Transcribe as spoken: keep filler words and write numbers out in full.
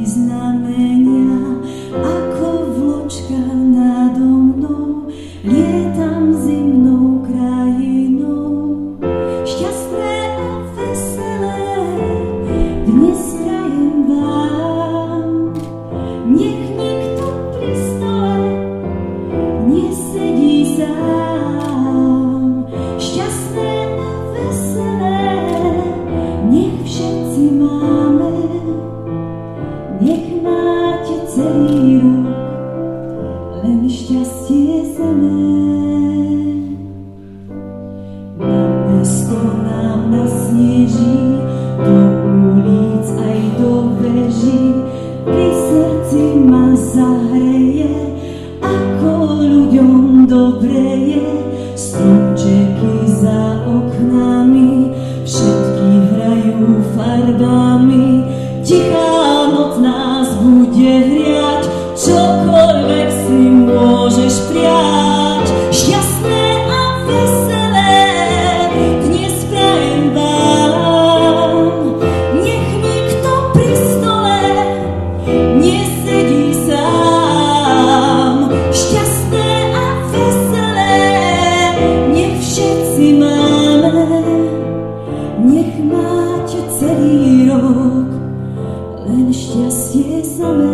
znamenia, ako vločka nado mnou, lietam zimnou krajinou. Šťastné a veselé dnes prajem vám, nech nikto pri stole nesedí sám. Šťastné a veselé nech všetci máme, nech máte celý rok len šťastie samé. Na mesto nám nasneží, do ulic aj do veží, pri srdci ma zahreje, ako ľuďom dobre je. Stromčeky za oknami, všetky hrajú farbami, tichá noc nás bude hriať, čokoľvek si môžeš prijať. Šťastné a veselé dnes prajem vám, nech nikto pri stole nesedí sám. Šťastné a veselé nech všetci máme, nech máte celý rok len šťastie samé.